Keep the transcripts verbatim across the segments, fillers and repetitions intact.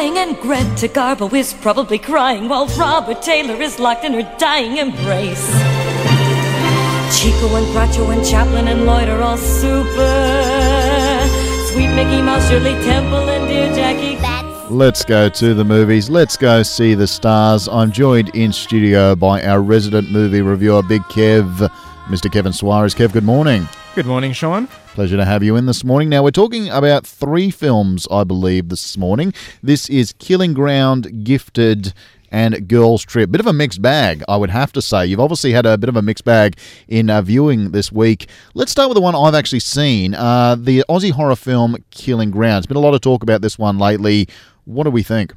lying, and Greta Garbo is probably crying while Robert Taylor is locked in her dying embrace. Chico and Groucho and Chaplin and Lloyd are all super. Sweet Mickey Mouse, Shirley Temple, and dear Jackie. That's Let's go to the movies. Let's go see the stars. I'm joined in studio by our resident movie reviewer, Big Kev, Mister Kevin Suarez. Kev, good morning. Good morning, Sean. Pleasure to have you in this morning. Now, we're talking about three films, I believe, this morning. This is Killing Ground, Gifted, and Girls Trip. Bit of a mixed bag, I would have to say. You've obviously had a bit of a mixed bag in uh, viewing this week. Let's start with the one I've actually seen, uh, the Aussie horror film Killing Ground. There's been a lot of talk about this one lately. What do we think?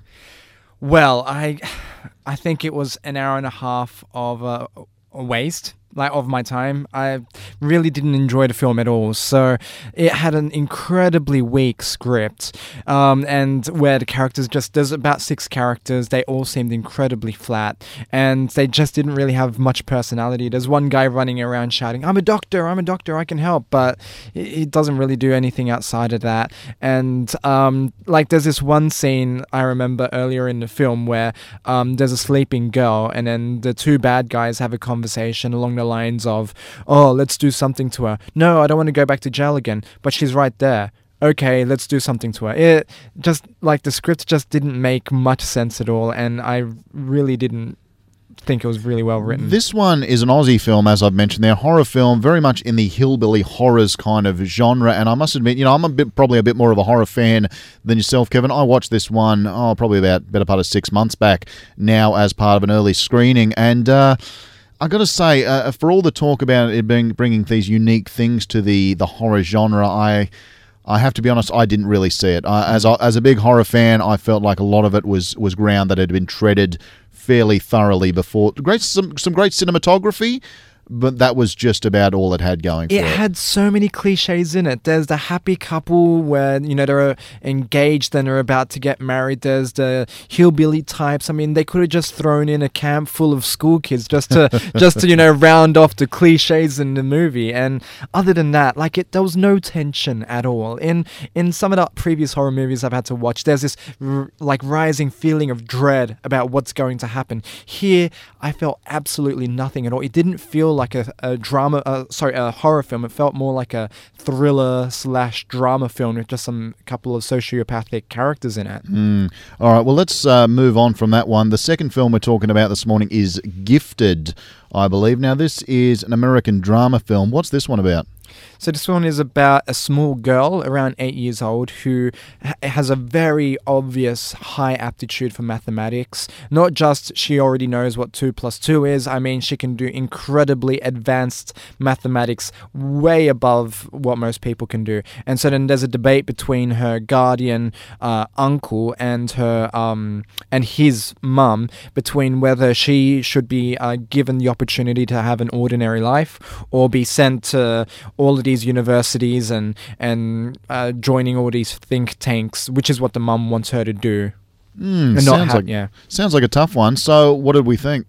Well, I I think it was an hour and a half of uh, a waste. Like of my time. I really didn't enjoy the film at all. So it had an incredibly weak script, um, and where the characters just, there's about six characters, they all seemed incredibly flat, and they just didn't really have much personality. There's one guy running around shouting, I'm a doctor, I'm a doctor, I can help, but he doesn't really do anything outside of that. And um, like there's this one scene I remember earlier in the film where um, there's a sleeping girl, and then the two bad guys have a conversation along the lines of, oh, let's do something to her. No, I don't want to go back to jail again, but she's right there. Okay, let's do something to her. It just, like, the script just didn't make much sense at all, and I really didn't think it was really well written. This one is an Aussie film, as I've mentioned there, horror film, very much in the hillbilly horrors kind of genre, and I must admit, you know, I'm a bit, probably a bit more of a horror fan than yourself, Kevin. I watched this one, oh, probably about better part of six months back now as part of an early screening, and uh I got to say, uh, for all the talk about it being bringing these unique things to the, the horror genre, I I have to be honest, I didn't really see it. I, as a, as a big horror fan, I felt like a lot of it was was ground that had been treaded fairly thoroughly before. Great, some some great cinematography, but that was just about all it had going for it. It had so many cliches in it. There's the happy couple where, you know, they're engaged and they're about to get married. There's the hillbilly types. I mean, they could have just thrown in a camp full of school kids just to, just to, you know, round off the cliches in the movie. And other than that, like, it, there was no tension at all. In in some of the previous horror movies I've had to watch, there's this r- like rising feeling of dread about what's going to happen. Here, I felt absolutely nothing at all. It didn't feel like a, a drama, uh, sorry, a horror film. It felt more like a thriller slash drama film with just some couple of sociopathic characters in it. Mm. All right, well, let's uh, move on from that one. The second film we're talking about this morning is Gifted, I believe. Now, this is an American drama film. What's this one about? So this one is about a small girl around eight years old who ha- has a very obvious high aptitude for mathematics. Not just she already knows what two plus two is. I mean, she can do incredibly advanced mathematics way above what most people can do. And so then there's a debate between her guardian uh, uncle and her um, and his mum between whether she should be uh, given the opportunity to have an ordinary life or be sent to all of these universities and and uh, joining all these think tanks, which is what the mum wants her to do. Mm, and sounds not have, like yeah. sounds like a tough one. So, what did we think?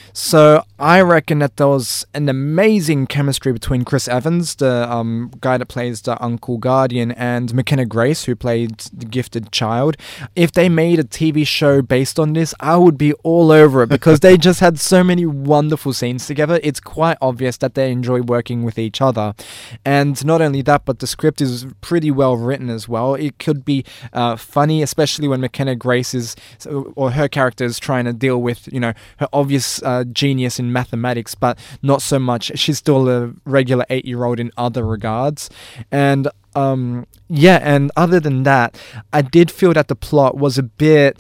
So I reckon that there was an amazing chemistry between Chris Evans, the um, guy that plays the Uncle Guardian, and McKenna Grace, who played the gifted child. If they made a T V show based on this, I would be all over it because they just had so many wonderful scenes together. It's quite obvious that they enjoy working with each other. And not only that, but the script is pretty well written as well. It could be uh, funny, especially when McKenna Grace is, or her character is trying to deal with, you know, her obvious uh, genius in mathematics, but not so much. She's still a regular eight-year-old in other regards. And um, yeah, and other than that, I did feel that the plot was a bit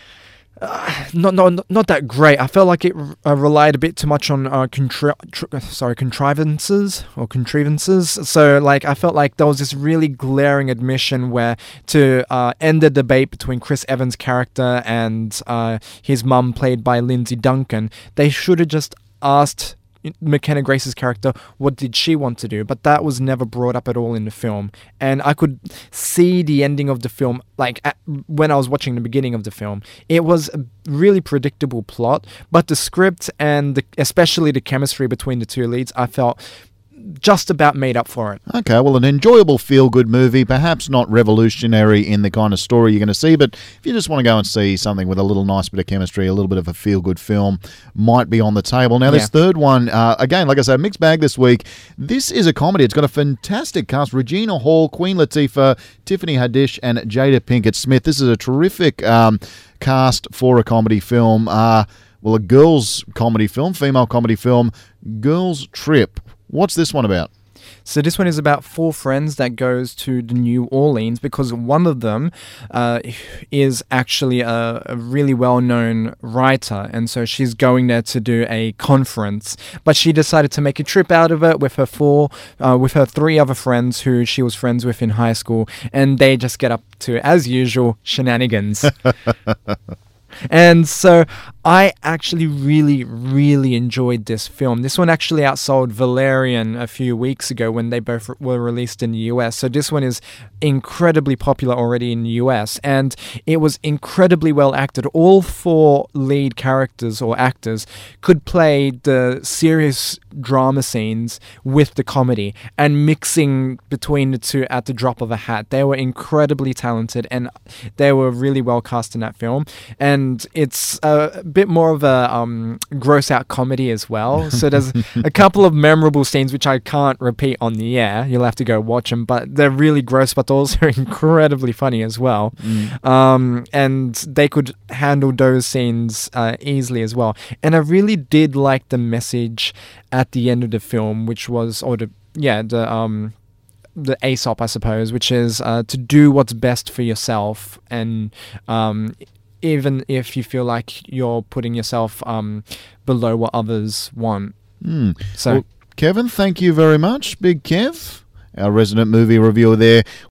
Uh, not not not that great. I felt like it uh, relied a bit too much on uh, contri- tr- sorry contrivances or contrivances. So like I felt like there was this really glaring admission where to uh, end the debate between Chris Evans' character and uh, his mum, played by Lindsay Duncan, they should have just asked McKenna Grace's character what did she want to do, but that was never brought up at all in the film. And I could see the ending of the film, like at, when I was watching the beginning of the film, it was a really predictable plot, but the script and the, especially the chemistry between the two leads, I felt just about made up for it. Okay, well, an enjoyable feel-good movie, perhaps not revolutionary in the kind of story you're going to see, but if you just want to go and see something with a little nice bit of chemistry, a little bit of a feel-good film, might be on the table. Now, this Yeah. third one, uh, again, like I said, mixed bag this week. This is a comedy. It's got a fantastic cast. Regina Hall, Queen Latifah, Tiffany Haddish, and Jada Pinkett Smith. This is a terrific um, cast for a comedy film. Uh, well, a girls' comedy film, female comedy film, Girls Trip. What's this one about? So this one is about four friends that goes to the New Orleans because one of them uh, is actually a, a really well-known writer, and so she's going there to do a conference. But she decided to make a trip out of it with her four, uh, with her three other friends who she was friends with in high school, and they just get up to, as usual, shenanigans. And so I actually really, really enjoyed this film. This one actually outsold Valerian a few weeks ago when they both were released in the U S. So this one is incredibly popular already in the U S. And it was incredibly well acted. All four lead characters or actors could play the serious drama scenes with the comedy and mixing between the two at the drop of a hat. They were incredibly talented and they were really well cast in that film. And it's a bit more of a um, gross out comedy as well. So there's a couple of memorable scenes which I can't repeat on the air. You'll have to go watch them, but they're really gross, but also incredibly funny as well. Mm. Um, and they could handle those scenes uh, easily as well. And I really did like the message at the end of the film, which was, or the, yeah, the, um, the Aesop, I suppose, which is uh, to do what's best for yourself. And, um, even if you feel like you're putting yourself um, below what others want. Mm. So, well, Kevin, thank you very much. Big Kev, our resident movie reviewer there.